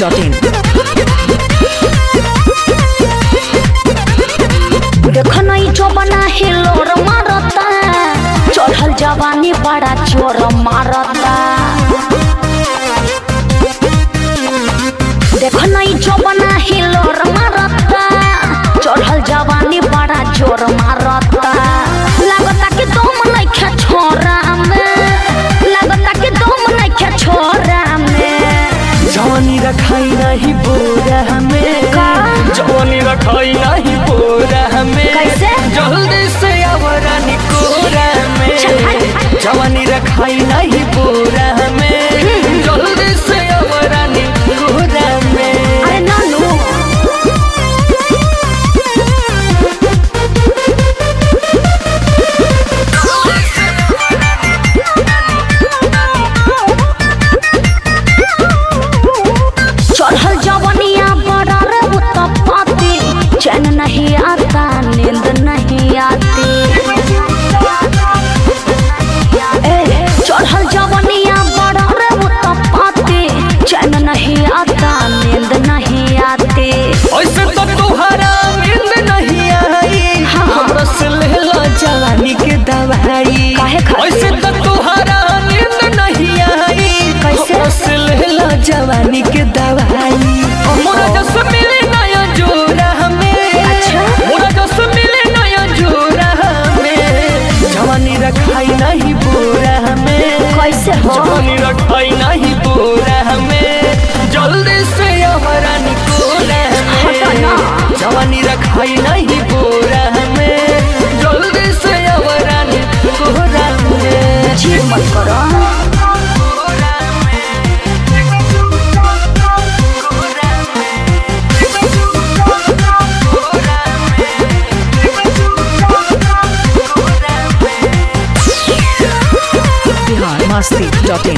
biharmasti.in। देख नहीं जो बना हिलोर मारता, चढ़ल जवानी बड़ा चोर मारता। देख नहीं जो बना हिलोर मारता, चढ़ल जवानी बड़ा चोर मारता। लगता कि दम नहीं खे छोरा में, लगता कि दम नहीं खे छोरा में। जवानी रखाई नहीं बोरा में, जवानी रखाई नहीं बोरा में। कैसे? जल्दी से आवरा निकोरा में, जवानी रखाई नहीं बोरा में, जल्दी से आवरा निकोरा में। अरे नानू चढ़ल जवनिया बड़ा रे उत्तपति, चैन नहीं आता नींद नहीं आती। चढ़ल जवनिया बड़ा रे उत्तपति, चैन नहीं आता नींद नहीं आती। ऐसे तो तुहरा नींद नहीं आई, हमरा से लेला जवानी के दवाई। काहे खातिर? ऐसे तो तुहरा नींद नहीं आई, कैसे? हमरा से लेला जवानी के दवाई। मोरा जस मिले नया जोरा हमें, अच्छा? मोरा जस मिले नया जोरा हमें, जवानी रखाई नहीं बोरा हमें। कैसे हो? जवानी रखाई नहीं बोरा हमें, जल्दी से हमारा निकोरा हटा ना। में, जवानी रखाई नहीं बोरा हमें, जल्दी से हमारा निकोरा में। जीव मत करो। biharmasti.in।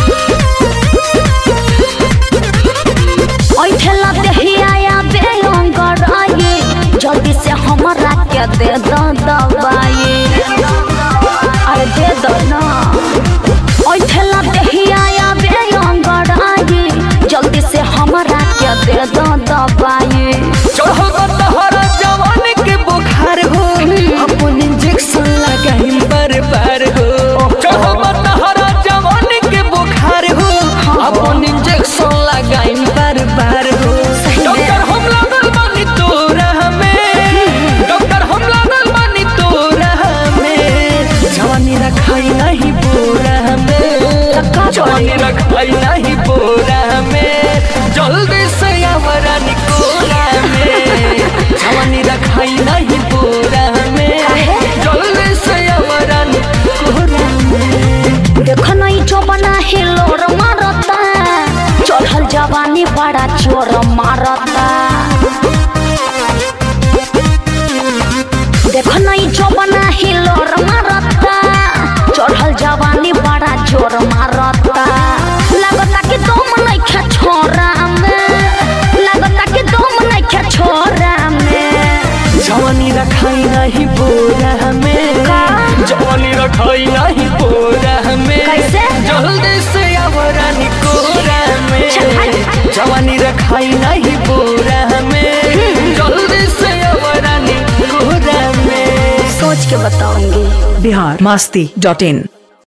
ऐठला देहिया बेलंगर आए, जल्दी से हमरा के दे दो दवाई। अरे दे दो ना। ऐठला देहिया बेलंगर आए, जल्दी से हमरा के दे दो दवाई। चढ़ल तहरा जवानी के बुखार हो, अपन इंजेक्शन लगाई बार बार हो। चढ़ल तहरा जवानी के बुखार हो, अपन इंजेक्शन लगाई बार बार हो। डॉक्टर हम लागल बानी तोरा हमें, डॉक्टर हम लागल बानी तोरा हमें, जवानी रखाई नहीं बोरा हमें, जवानी रखाई नहीं बोरा हमें, जल्दी से आवरा निकोरा में, जवानी रखाई नहीं बोरा हमें, जल्दी से आवरा निकोरा में। देख नहीं जो बना हिलोर मारता, चढ़ल जवानी बड़ा चोर मारता। देख नहीं जो बना हिलोर मारता, चढ़ल जवानी बड़ा चोर मारता। लगता कि दम नहीं खे छोरा में, लगता कि दम नहीं खे छोरा में। जवानी रखाई नहीं बोरा हमें, जवानी रखाई नहीं बोरा हमें। कैसे? जल्दी से आवरा निकोरा में, जवानी रखाई नहीं बोरा हमें, जल्दी से आवरा निकोरा में। सोच के बताऊंगी। biharmasti.in।